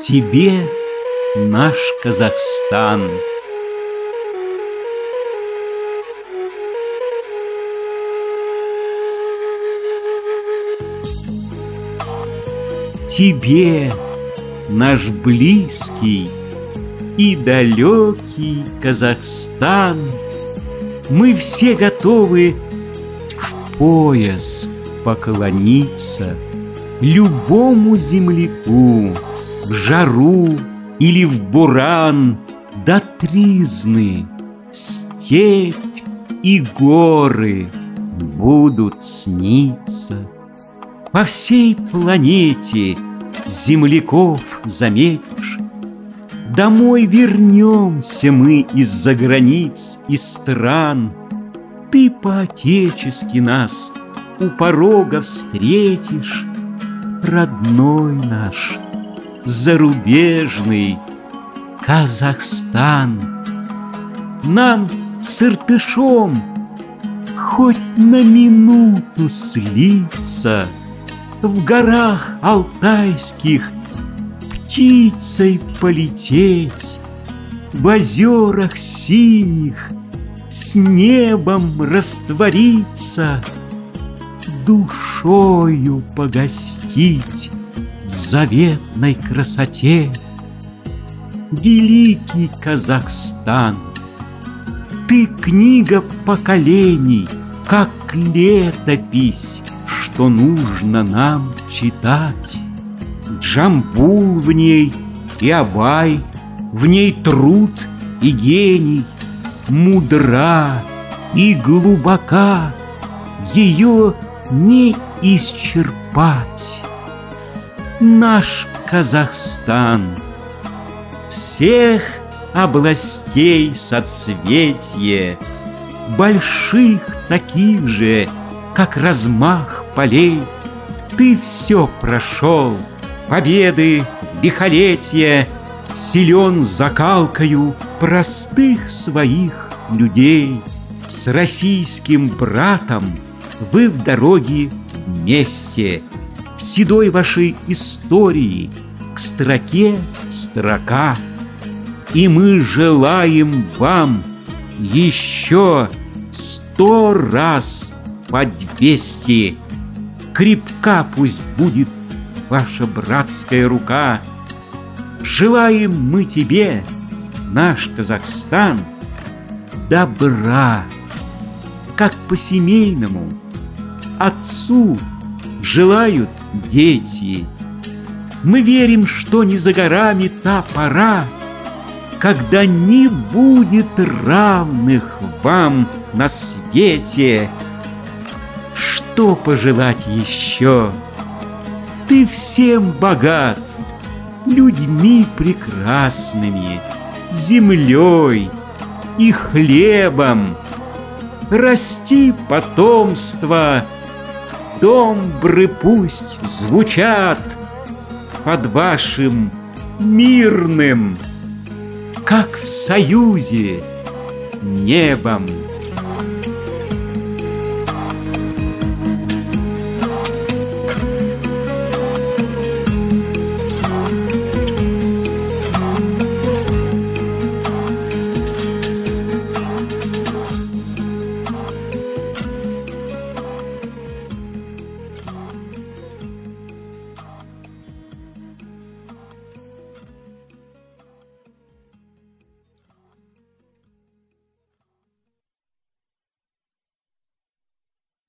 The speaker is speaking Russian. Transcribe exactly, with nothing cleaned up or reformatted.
Тебе наш Казахстан. Тебе наш близкий и далекий Казахстан. Мы все готовы в пояс поклониться любому земляку, в жару или в буран, до тризны, степь и горы будут сниться. По всей планете земляков заметишь. Домой вернемся мы из-за границ и стран. Ты по-отечески нас у порога встретишь. Родной наш, зарубежный Казахстан. Нам с Иртышом хоть на минуту слиться, в горах алтайских птицей полететь, в озерах синих с небом раствориться, душою погостить в заветной красоте. Великий Казахстан, ты книга поколений, как летопись, что нужно нам читать. Джамбул в ней и Абай, в ней труд и гений, мудра и глубока, ее не исчерпать. Наш Казахстан всех областей соцветие, больших таких же, как размах полей. Ты все прошел, победы, лихолетия, силен закалкою простых своих людей. С российским братом вы в дороге вместе, в седой вашей истории к строке строка. И мы желаем вам еще сто раз по двести. Крепка пусть будет ваша братская рука. Желаем мы тебе, наш Казахстан, добра, как по-семейному отцу желают дети. Мы верим, что не за горами та пора, когда не будет равных вам на свете. Что пожелать еще? Ты всем богат, людьми прекрасными, землей и хлебом. Расти потомство, домбры пусть звучат под вашим мирным, как в союзе, небом.